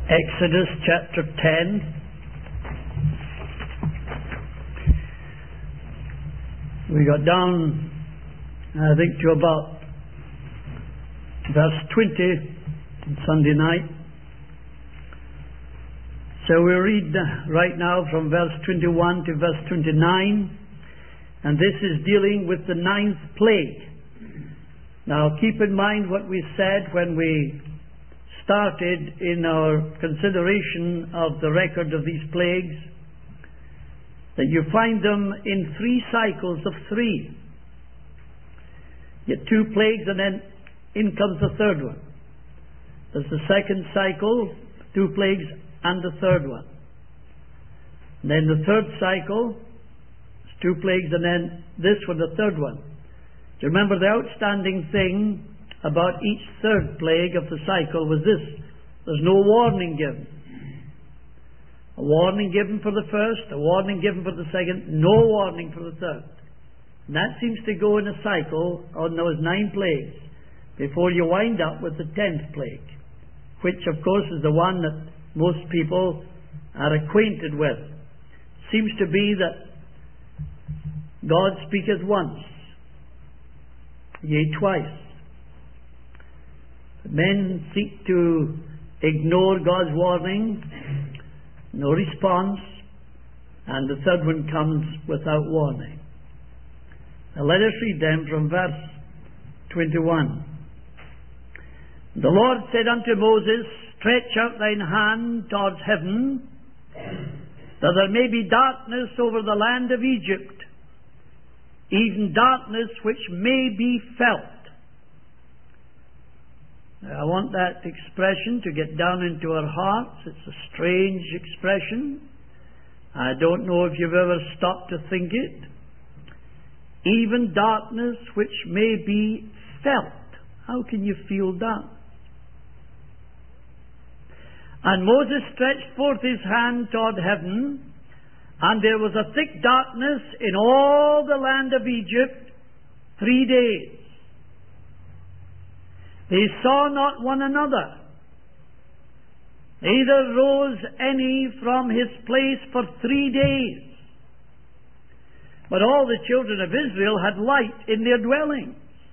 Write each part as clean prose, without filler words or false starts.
Exodus chapter 10. We got down, I think, to about verse 20 on Sunday night. So we read right now from verse 21 to verse 29, and this is dealing with the 9th plague. Now keep in mind what we said when we started in our consideration of the record of these plagues, that you find them in 3 cycles of 3. You get 2 plagues and then in comes the 3rd one. There's the 2nd cycle, 2 plagues and the 3rd one. And then the 3rd cycle, 2 plagues and then this one, the 3rd one. Do you remember the outstanding thing about each 3rd plague of the cycle was this: there's no warning given. A warning given for the 1st, a warning given for the 2nd, no warning for the 3rd. And that seems to go in a cycle on those 9 plagues before you wind up with the 10th plague, which of course is the one that most people are acquainted with. Seems to be that God speaketh once, yea twice. Men seek to ignore God's warning, no response, and the 3rd one comes without warning. Now let us read them from verse 21. The Lord said unto Moses, Stretch out thine hand towards heaven, that there may be darkness over the land of Egypt, even darkness which may be felt. I want that expression to get down into our hearts. It's a strange expression. I don't know if you've ever stopped to think it. Even darkness which may be felt. How can you feel that? And Moses stretched forth his hand toward heaven, and there was a thick darkness in all the land of Egypt 3 days. They saw not one another, neither rose any from his place for 3 days. But all the children of Israel had light in their dwellings.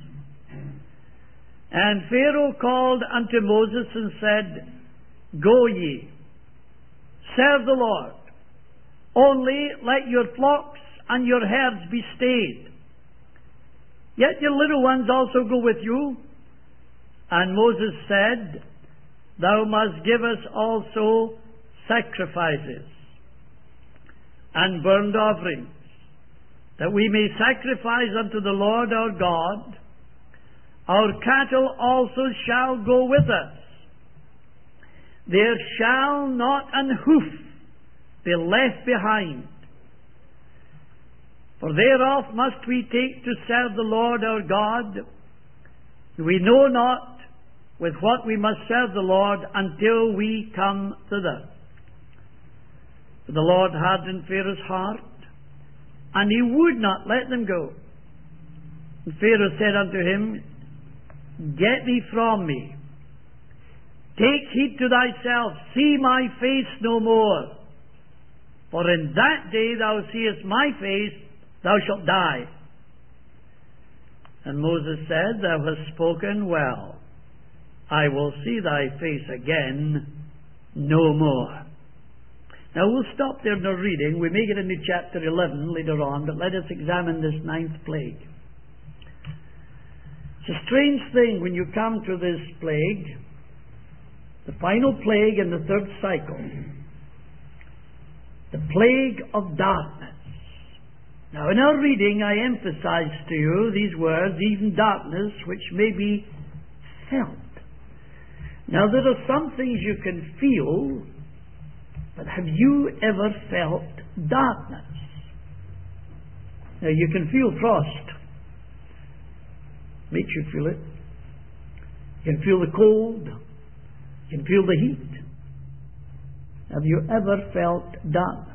And Pharaoh called unto Moses and said, Go ye, serve the Lord, only let your flocks and your herds be stayed. Yet your little ones also go with you. And Moses said, Thou must give us also sacrifices and burnt offerings, that we may sacrifice unto the Lord our God. Our cattle also shall go with us. There shall not an hoof be left behind. For thereof must we take to serve the Lord our God. We know not with what we must serve the Lord until we come thither. For the Lord hardened Pharaoh's heart, and he would not let them go. And Pharaoh said unto him, Get thee from me. Take heed to thyself, see my face no more. For in that day thou seest my face, thou shalt die. And Moses said, Thou hast spoken well. I will see thy face again no more. Now we'll stop there in our reading. We may get into chapter 11 later on, but let us examine this 9th plague. It's a strange thing when you come to this plague, the final plague in the 3rd cycle, the plague of darkness. Now in our reading I emphasize to you these words, even darkness which may be felt. Now there are some things you can feel, but have you ever felt darkness? Now you can feel frost. Makes you feel it. You can feel the cold. You can feel the heat. Have you ever felt darkness?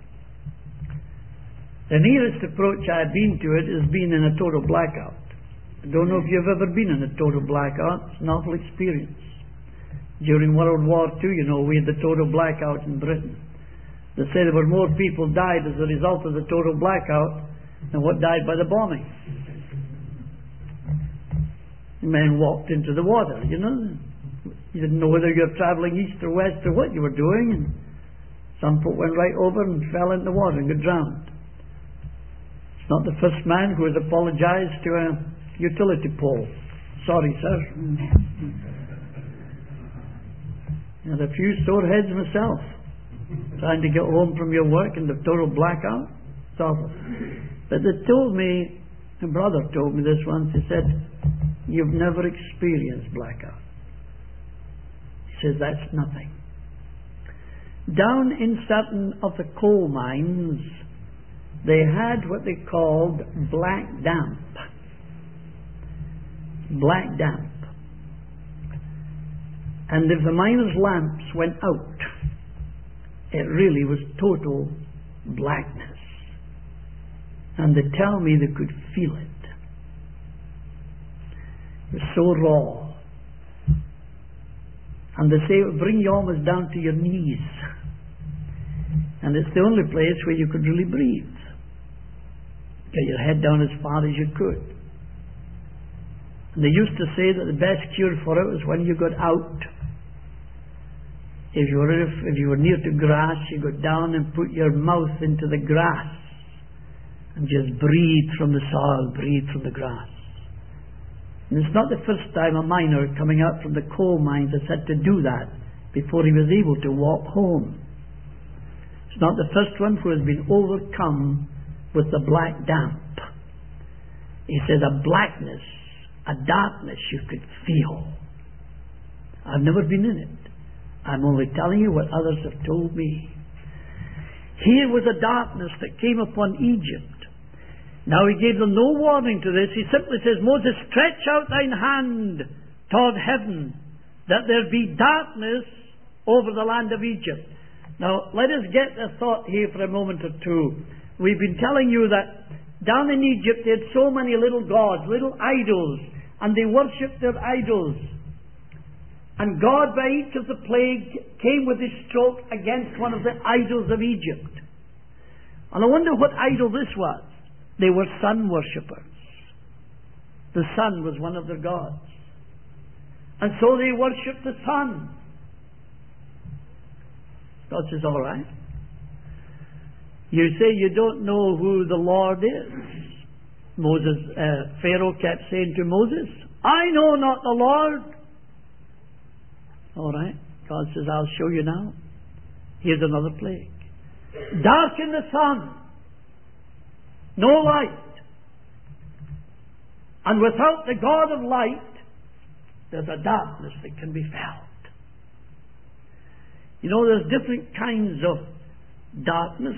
The nearest approach I've been to it has been in a total blackout. I don't know if you've ever been in a total blackout. It's an awful experience. During World War II, you know, we had the total blackout in Britain. They say there were more people died as a result of the total blackout than what died by the bombing. Men walked into the water, you know. You didn't know whether you were travelling east or west or what you were doing, and some folk went right over and fell in the water and got drowned. It's not the first man who has apologized to a utility pole. Sorry, sir. I had a few sore heads myself, trying to get home from your work in the total blackout. It's awful. But they told me, a brother told me this once, he said, "You've never experienced blackout." He says, "That's nothing." Down in certain of the coal mines, they had what they called black damp. Black damp. And if the miners' lamps went out, it really was total blackness. And they tell me they could feel it. It was so raw. And they say it would bring you almost down to your knees. And it's the only place where you could really breathe. Get your head down as far as you could. And they used to say that the best cure for it was when you got out. If you were near to grass, you go down and put your mouth into the grass and just breathe from the soil, breathe from the grass. And it's not the first time a miner coming out from the coal mines has had to do that before he was able to walk home. It's not the first one who has been overcome with the black damp. He says a blackness, a darkness you could feel. I've never been in it. I'm only telling you what others have told me. Here was a darkness that came upon Egypt. Now he gave them no warning to this. He simply says, "Moses, stretch out thine hand toward heaven, that there be darkness over the land of Egypt." Now let us get a thought here for a moment or two. We've been telling you that down in Egypt they had so many little gods, little idols, and they worshipped their idols. And God, by each of the plagues, came with his stroke against one of the idols of Egypt. And I wonder what idol this was. They were sun worshippers. The sun was one of their gods. And so they worshipped the sun. God says, "All right. You say you don't know who the Lord is." Pharaoh kept saying to Moses, "I know not the Lord." All right. God says, "I'll show you now. Here's another plague. Darken the sun. No light. And without the God of light, there's a darkness that can be felt." You know, there's different kinds of darkness.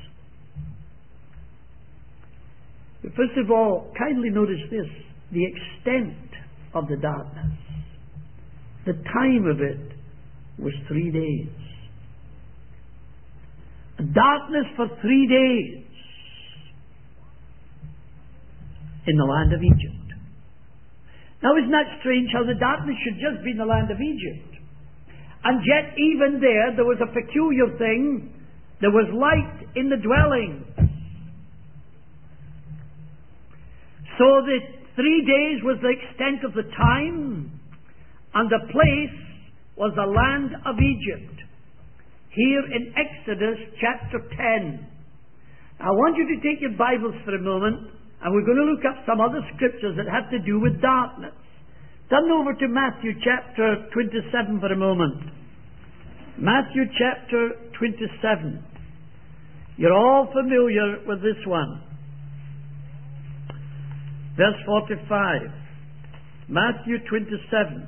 But first of all, kindly notice this, the extent of the darkness. The time of it was 3 days. Darkness for 3 days in the land of Egypt. Now isn't that strange how the darkness should just be in the land of Egypt? And yet even there was a peculiar thing. There was light in the dwelling. So the 3 days was the extent of the time, and the place was the land of Egypt. Here in Exodus chapter 10. I want you to take your Bibles for a moment, and we're going to look up some other scriptures that have to do with darkness. Turn over to Matthew chapter 27 for a moment. Matthew chapter 27. You're all familiar with this one. Verse 45. Matthew 27.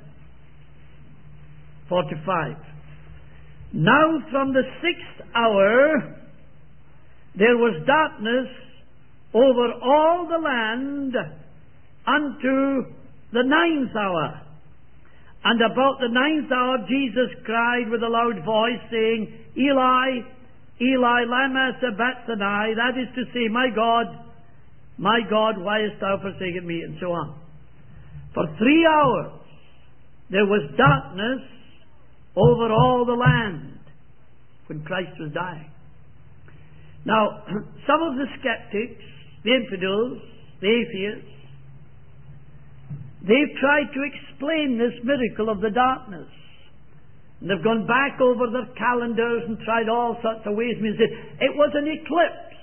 45. Now from the 6th hour there was darkness over all the land unto the 9th hour. And about the 9th hour Jesus cried with a loud voice, saying, Eli, Eli, lama sabachthani, that is to say, my God, why hast thou forsaken me? And so on. For 3 hours there was darkness over all the land when Christ was dying. Now, some of the skeptics, the infidels, the atheists, they've tried to explain this miracle of the darkness. And they've gone back over their calendars and tried all sorts of ways. And said, it was an eclipse.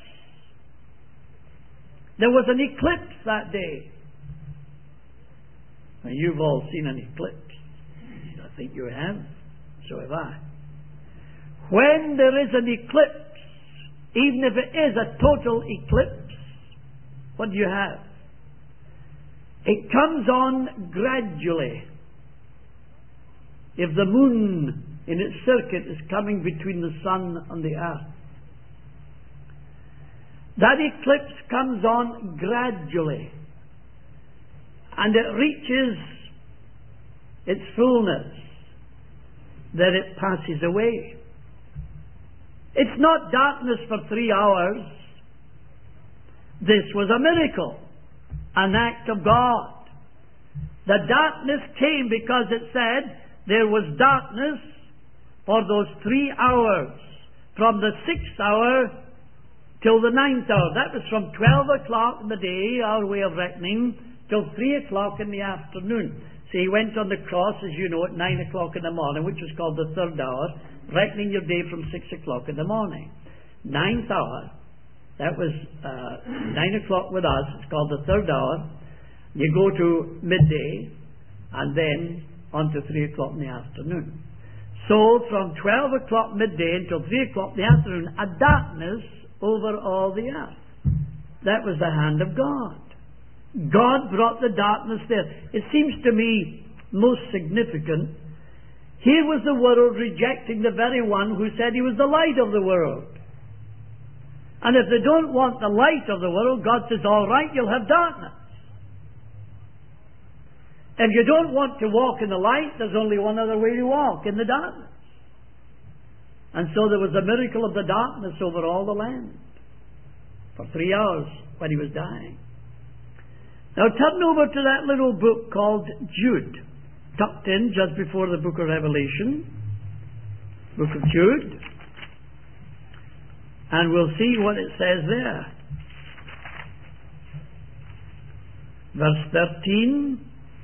There was an eclipse that day. Now, you've all seen an eclipse. I think you have. So have I. When there is an eclipse, even if it is a total eclipse, what do you have? It comes on gradually. If the moon in its circuit is coming between the sun and the earth, that eclipse comes on gradually, and it reaches its fullness, then it passes away. It's not darkness for 3 hours. This was a miracle, an act of God. The darkness came because it said there was darkness for those 3 hours, from the 6th hour till the 9th hour. That was from 12 o'clock in the day, our way of reckoning, till 3 o'clock in the afternoon. So he went on the cross, as you know, at 9 o'clock in the morning, which was called the 3rd hour, reckoning your day from 6 o'clock in the morning. 9th hour, that was 9 o'clock with us, it's called the 3rd hour. You go to midday, and then on to 3 o'clock in the afternoon. So from 12 o'clock midday until 3 o'clock in the afternoon, a darkness over all the earth. That was the hand of God. God brought the darkness there. It seems to me most significant. Here was the world rejecting the very one who said he was the light of the world. And if they don't want the light of the world, God says, all right, you'll have darkness. If you don't want to walk in the light, there's only one other way to walk, in the darkness. And so there was a miracle of the darkness over all the land for 3 hours when he was dying. Now turn over to that little book called Jude, tucked in just before the book of Revelation, book of Jude, and we'll see what it says there. Verse 13,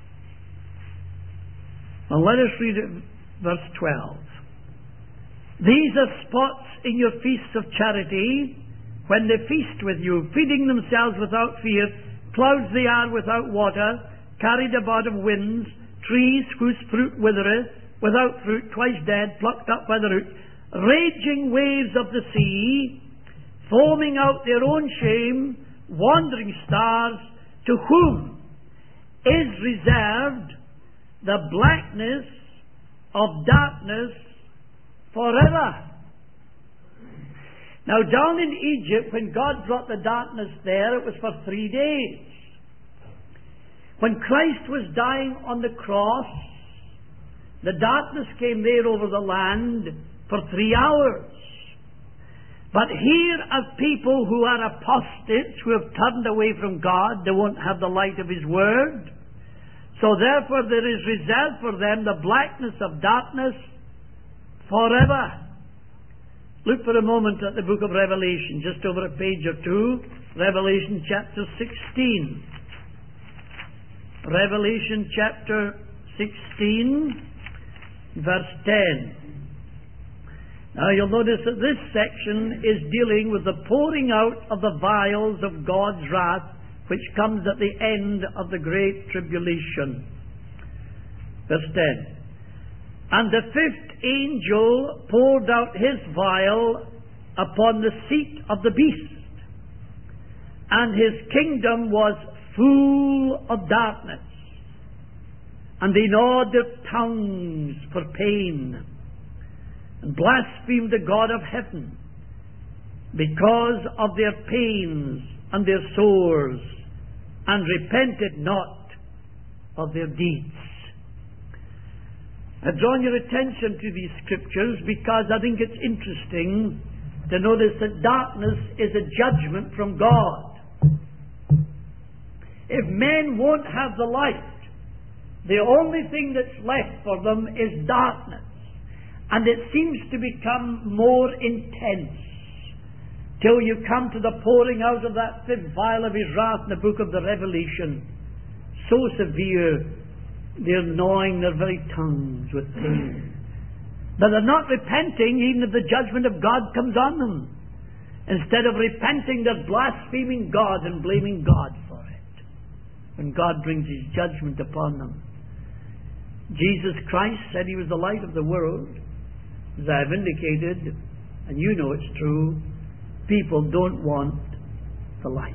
and let us read it, verse 12. These are spots in your feasts of charity, when they feast with you, feeding themselves without fear, clouds they are without water, carried about of winds, trees whose fruit withereth, without fruit, twice dead, plucked up by the root, raging waves of the sea, foaming out their own shame, wandering stars, to whom is reserved the blackness of darkness forever. Now down in Egypt, when God brought the darkness there, it was for 3 days. When Christ was dying on the cross, the darkness came there over the land for 3 hours. But here are people who are apostates, who have turned away from God. They won't have the light of His Word. So therefore there is reserved for them the blackness of darkness forever. Look for a moment at the book of Revelation, just over a page or two. Revelation chapter 16. Revelation chapter 16, verse 10. Now you'll notice that this section is dealing with the pouring out of the vials of God's wrath, which comes at the end of the great tribulation. Verse 10. And the 5th angel poured out his vial upon the seat of the beast, and his kingdom was full of darkness, and they gnawed their tongues for pain, and blasphemed the God of heaven, because of their pains and their sores, and repented not of their deeds. I've drawn your attention to these scriptures because I think it's interesting to notice that darkness is a judgment from God. If men won't have the light, the only thing that's left for them is darkness. And it seems to become more intense till you come to the pouring out of that fifth vial of his wrath in the book of the Revelation. So severe, they're gnawing their very tongues with pain. But they're not repenting even if the judgment of God comes on them. Instead of repenting, they're blaspheming God and blaming God for it when God brings his judgment upon them. Jesus Christ said he was the light of the world. As I have indicated, and you know it's true, people don't want the light.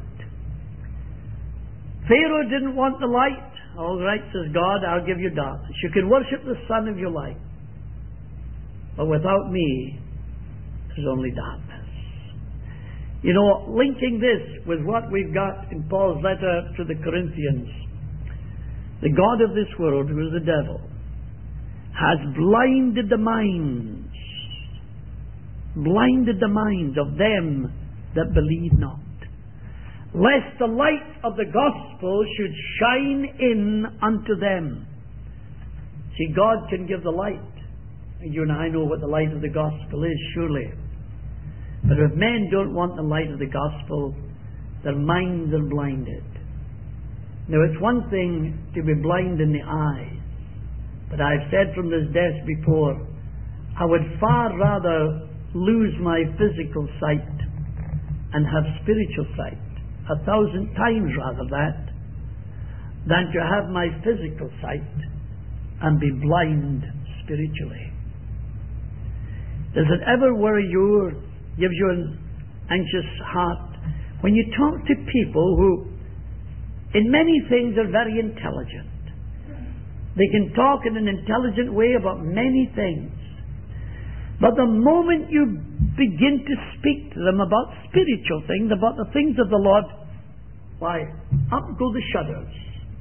Pharaoh didn't want the light. All right, says God, I'll give you darkness. You can worship the sun of your light. But without me, there's only darkness. You know, linking this with what we've got in Paul's letter to the Corinthians, the God of this world, who is the devil, has blinded the minds of them that believe not, lest the light of the gospel should shine in unto them. See, God can give the light. And you and I know what the light of the gospel is, surely. But if men don't want the light of the gospel, their minds are blinded. Now, it's one thing to be blind in the eyes, but I've said from this desk before, I would far rather lose my physical sight and have spiritual sight, 1,000 times rather that, than to have my physical sight and be blind spiritually. Does it ever worry you or give you an anxious heart when you talk to people who in many things are very intelligent? They can talk in an intelligent way about many things. But the moment you begin to speak to them about spiritual things, about the things of the Lord, why, up go the shudders.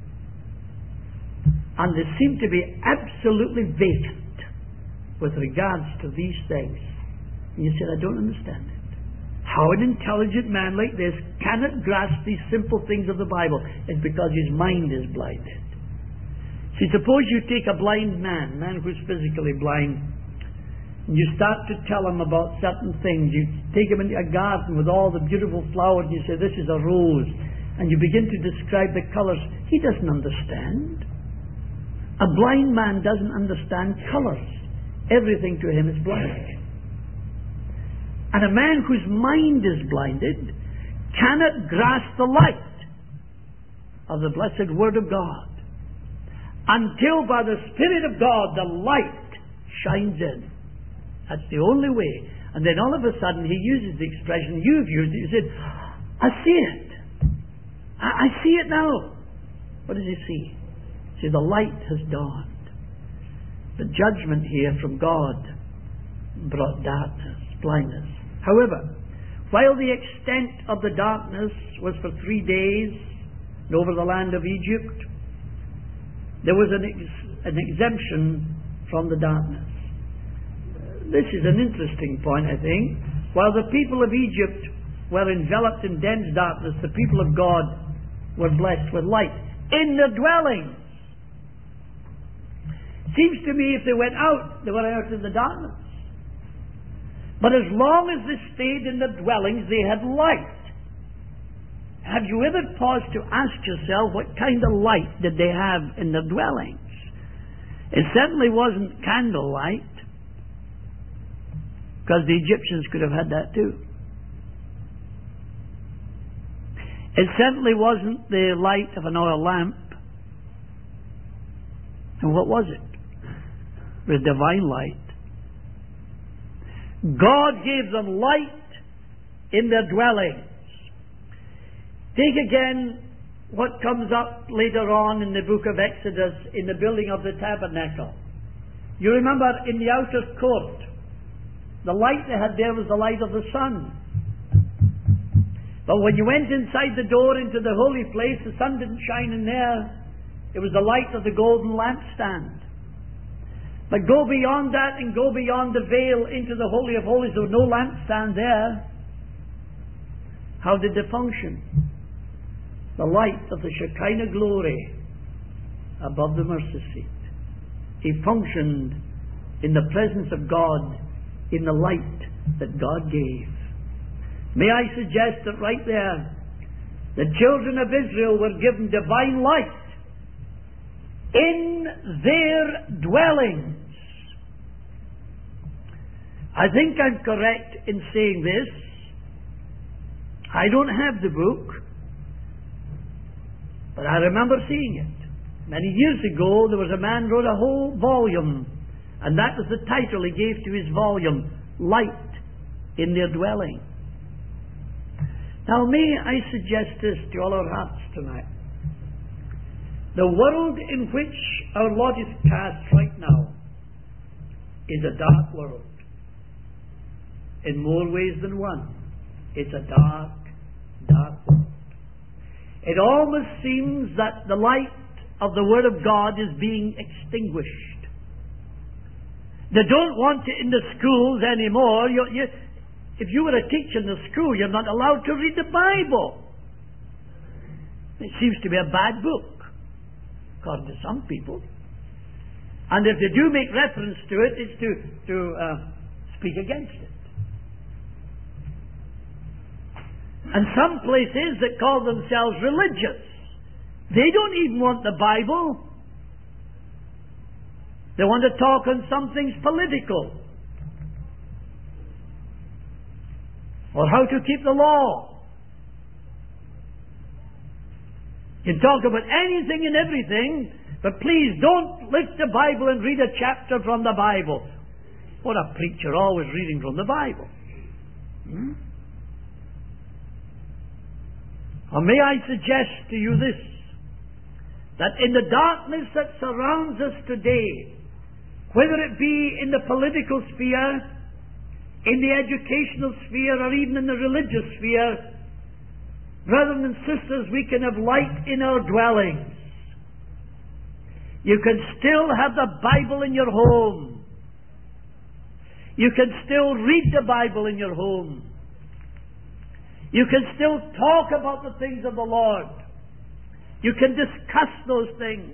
And they seem to be absolutely vacant with regards to these things. And you say, I don't understand it. How an intelligent man like this cannot grasp these simple things of the Bible is because his mind is blinded. See, suppose you take a blind man who's physically blind, and you start to tell him about certain things. You take him into a garden with all the beautiful flowers, and you say, this is a rose, and you begin to describe the colours. He doesn't understand. A blind man doesn't understand colours. Everything to him is blind. And a man whose mind is blinded cannot grasp the light of the blessed Word of God until by the Spirit of God the light shines in. That's the only way. And then all of a sudden he uses the expression you've used it. You said, I see it. I see it now. What does he see? See, the light has dawned. The judgment here from God brought darkness, blindness. However, while the extent of the darkness was for 3 days over the land of Egypt, there was an exemption from the darkness. This is an interesting point, I think. While the people of Egypt were enveloped in dense darkness, the people of God were blessed with light in their dwellings. Seems to me if they went out, they were out in the darkness. But as long as they stayed in their dwellings, they had light. Have you ever paused to ask yourself what kind of light did they have in their dwellings? It certainly wasn't candlelight, because the Egyptians could have had that too. It certainly wasn't the light of an oil lamp. And what was it? It was divine light. God gave them light in their dwellings. Take again what comes up later on in the book of Exodus in the building of the tabernacle. You remember in the outer court, the light they had there was the light of the sun. But when you went inside the door into the holy place, the sun didn't shine in there. It was the light of the golden lampstand. But go beyond that and go beyond the veil into the Holy of Holies. There was no lampstand there. How did they function? The light of the Shekinah glory above the mercy seat. He functioned in the presence of God, in the light that God gave. May I suggest that right there, the children of Israel were given divine light in their dwellings. I think I'm correct in saying this. I don't have the book, but I remember seeing it. Many years ago, there was a man who wrote a whole volume, and that was the title he gave to his volume, Light in Their Dwelling. Now, may I suggest this to all our hearts tonight? The world in which our Lord is cast right now is a dark world. In more ways than one. It's a dark, dark world. It almost seems that the light of the Word of God is being extinguished. They don't want it in the schools anymore. If you were a teacher in the school, you're not allowed to read the Bible. It seems to be a bad book, according to some people. And if they do make reference to it, it's to speak against it. And some places that call themselves religious, they don't even want the Bible. They want to talk on some things political, or how to keep the law. You talk about anything and everything, but please don't lift the Bible and read a chapter from the Bible. What a preacher, always reading from the Bible. Or may I suggest to you this, that in the darkness that surrounds us today, whether it be in the political sphere, in the educational sphere, or even in the religious sphere, brothers and sisters, we can have light in our dwellings. You can still have the Bible in your home. You can still read the Bible in your home. You can still talk about the things of the Lord. You can discuss those things.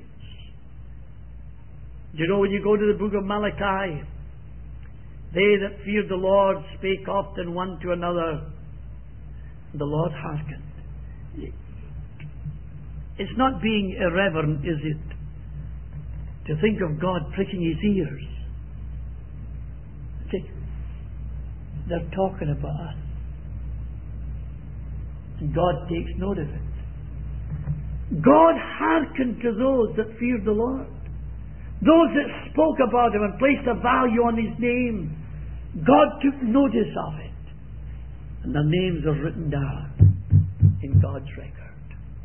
You know, when you go to the book of Malachi, they that feared the Lord spake often one to another. The Lord hearkened. It's not being irreverent, is it, to think of God pricking His ears? See, they're talking about us. And God takes note of it. God hearkened to those that feared the Lord. Those that spoke about Him and placed a value on His name. God took notice of it. And their names are written down in God's record.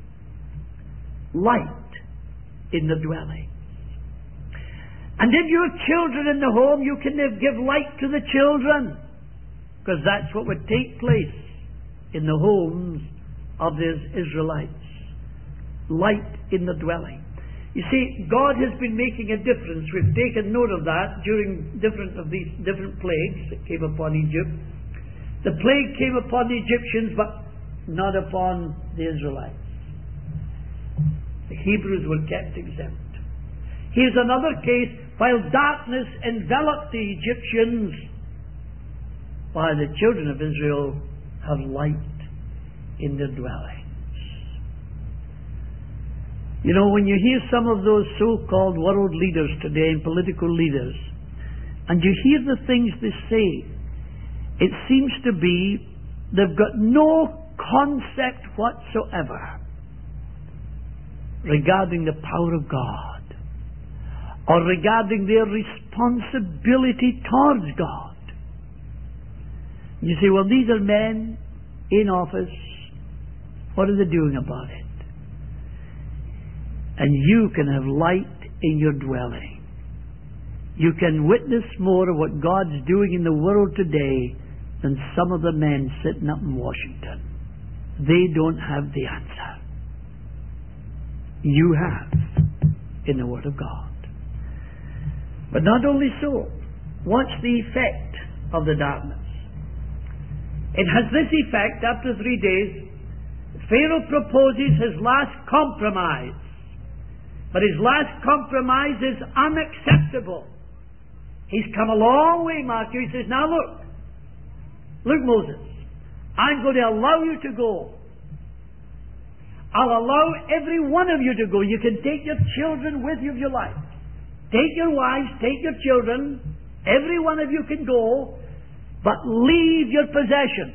Light in the dwelling. And if your children in the home, you can give light to the children. Because that's what would take place in the homes of the Israelites. Light in the dwelling. You see, God has been making a difference. We've taken note of that during these different plagues that came upon Egypt. The plague came upon the Egyptians, but not upon the Israelites. The Hebrews were kept exempt. Here's another case. While darkness enveloped the Egyptians, while the children of Israel have light in their dwellings. You know, when you hear some of those so-called world leaders today and political leaders, and you hear the things they say, it seems to be they've got no concept whatsoever regarding the power of God, or regarding their responsibility towards God. You say, well, these are men in office. What are they doing about it? And you can have light in your dwelling. You can witness more of what God's doing in the world today than some of the men sitting up in Washington. They don't have the answer. You have in the Word of God. But not only so, watch the effect of the darkness. It has this effect. After 3 days, Pharaoh proposes his last compromise. But his last compromise is unacceptable. He's come a long way, Mark. He says, now look, Moses, I'm going to allow you to go. I'll allow every one of you to go. You can take your children with you if you like. Take your wives, take your children. Every one of you can go, but leave your possessions.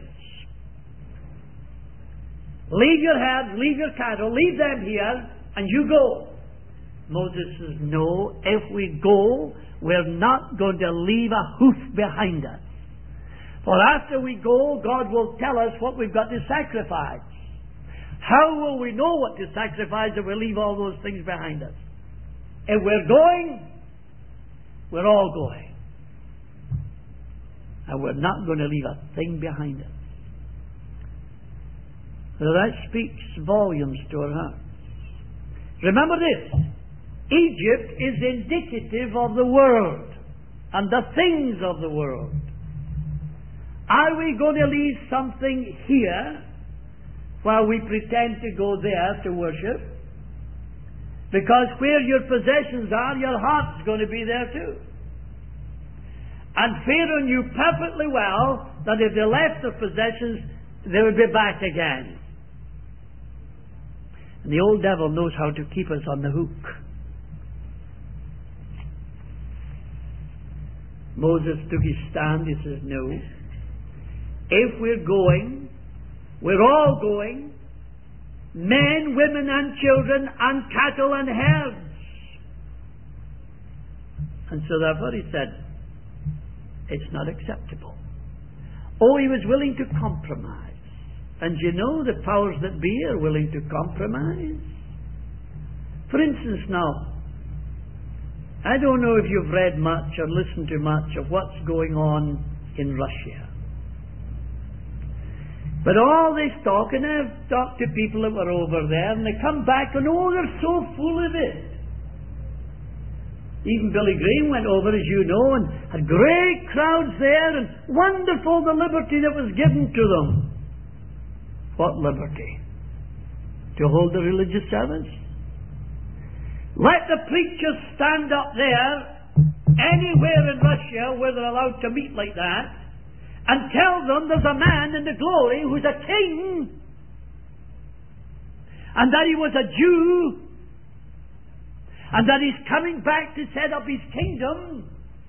Leave your herds, leave your cattle, leave them here, and you go. Moses says, no, if we go, we're not going to leave a hoof behind us. For after we go, God will tell us what we've got to sacrifice. How will we know what to sacrifice if we leave all those things behind us? If we're going, we're all going. And we're not going to leave a thing behind us. So that speaks volumes to our hearts. Remember this. Egypt is indicative of the world and the things of the world. Are we going to leave something here while we pretend to go there to worship? Because where your possessions are, your heart's going to be there too. And Pharaoh knew perfectly well that if they left their possessions, they would be back again. And the old devil knows how to keep us on the hook. Moses took his stand. He says, no. If we're going, we're all going. Men, women and children and cattle and herds. And so therefore he said, it's not acceptable. Oh, he was willing to compromise. And you know the powers that be are willing to compromise. For instance now, I don't know if you've read much or listened to much of what's going on in Russia. But all this talk, and I've talked to people that were over there, and they come back and, oh, they're so full of it. Even Billy Graham went over, as you know, and had great crowds there, and wonderful the liberty that was given to them. What liberty? To hold the religious service? Let the preachers stand up there, anywhere in Russia where they're allowed to meet like that, and tell them there's a man in the glory who's a king, and that he was a Jew, and that he's coming back to set up his kingdom,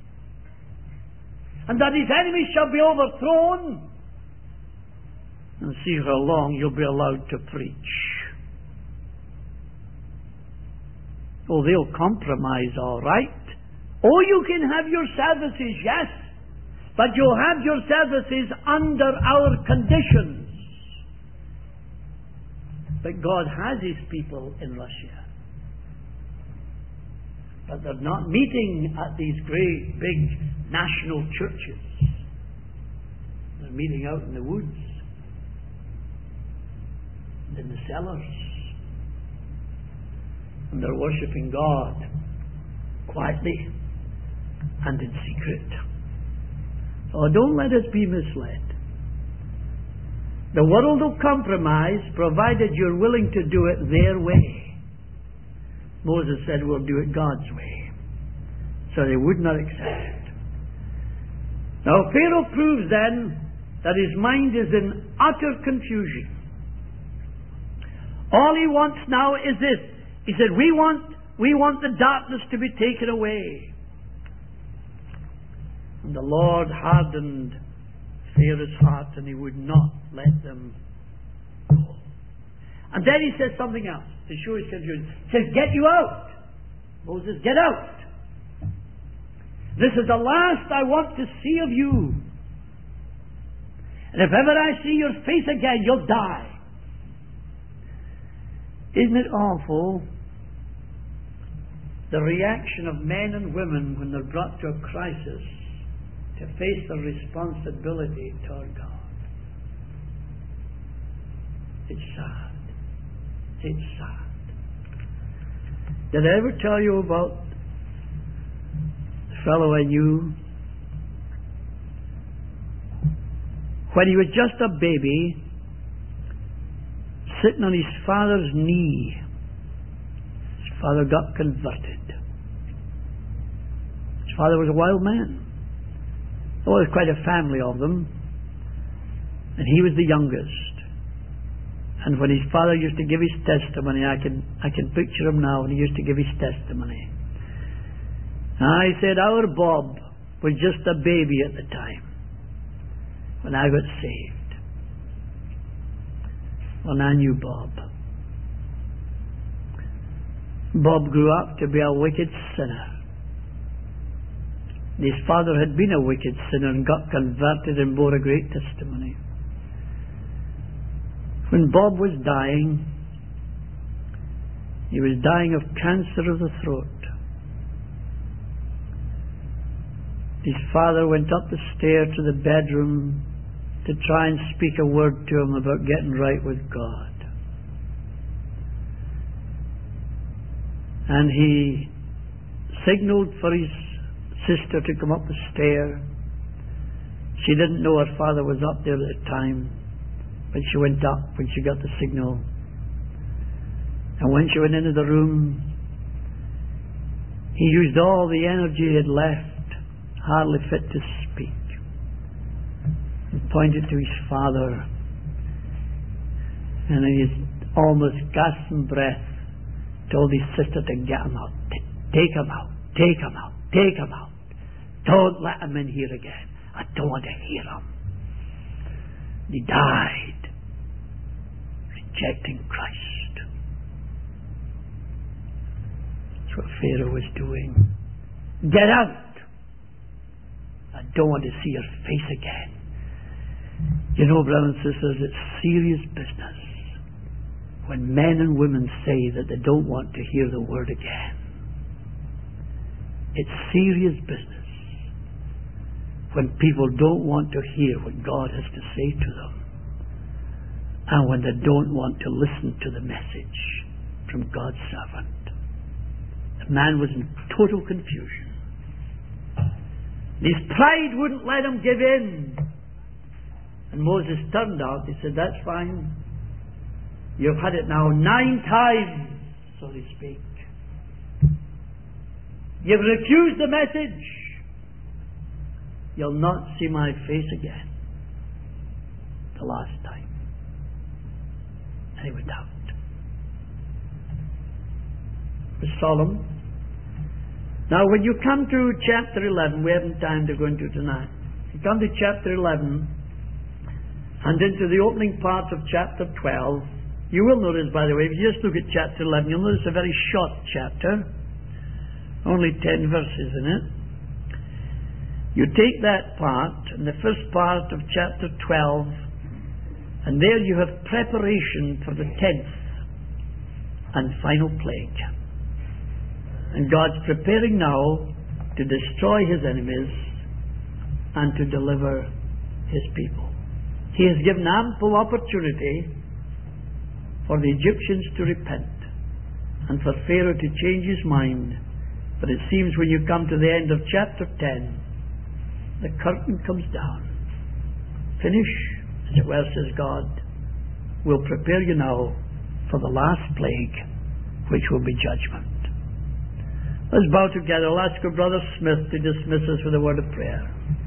and that his enemies shall be overthrown, and see how long you'll be allowed to preach. Oh, they'll compromise all right. Oh, you can have your services, yes, but you'll have your services under our conditions. But God has His people in Russia. But they're not meeting at these great, big national churches. They're meeting out in the woods, in the cellars. And they're worshipping God quietly and in secret. Oh, don't let us be misled. The world will compromise provided you're willing to do it their way. Moses said, we'll do it God's way. So they would not accept it. Now Pharaoh proves then that his mind is in utter confusion. All he wants now is this. He said, we want the darkness to be taken away. And the Lord hardened Pharaoh's heart, and he would not let them go. And then he says something else to show his confusion. He says, get you out. Moses, get out. This is the last I want to see of you. And if ever I see your face again, you'll die. Isn't it awful? The reaction of men and women when they're brought to a crisis to face the responsibility toward God. It's sad. It's sad. Did I ever tell you about the fellow I knew? When he was just a baby, sitting on his father's knee, his father got converted. His father was a wild man. There was quite a family of them, and he was the youngest. And when his father used to give his testimony, I can picture him now when he used to give his testimony. I said, our Bob was just a baby at the time when I got saved. When I knew Bob. Bob grew up to be a wicked sinner. His father had been a wicked sinner and got converted and bore a great testimony. When Bob was dying, he was dying of cancer of the throat. His father went up the stair to the bedroom to try and speak a word to him about getting right with God. And he signaled for his sister to come up the stair. She didn't know her father was up there at the time, but she went up when she got the signal. And when she went into the room, he used all the energy he had left, hardly fit to speak, and pointed to his father, and in his almost gasping breath told his sister to get him out. Take him out. Take him out. Take him out. Don't let him in here again. I don't want to hear him. He died rejecting Christ. That's what Pharaoh was doing. Get out. I don't want to see your face again. You know, brothers and sisters, it's serious business when men and women say that they don't want to hear the word again. It's serious business when people don't want to hear what God has to say to them, and when they don't want to listen to the message from God's servant. The man was in total confusion. His pride wouldn't let him give in. And Moses turned out. He said, that's fine. You've had it now 9 times, so to speak. You've refused the message. You'll not see my face again. The last time. And he went out. It was solemn. Now when you come to chapter 11, we haven't time to go into tonight. You come to chapter 11 and into the opening part of chapter 12, you will notice, by the way, if you just look at chapter 11, you'll notice a very short chapter. Only 10 verses in it. You take that part, and the first part of chapter 12, and there you have preparation for the 10th and final plague. And God's preparing now to destroy his enemies and to deliver his people. He has given ample opportunity for the Egyptians to repent and for Pharaoh to change his mind. But it seems when you come to the end of chapter 10, the curtain comes down. Finish, as it were, says God. We'll prepare you now for the last plague, which will be judgment. Let's bow together. I'll ask our brother Smith to dismiss us with a word of prayer.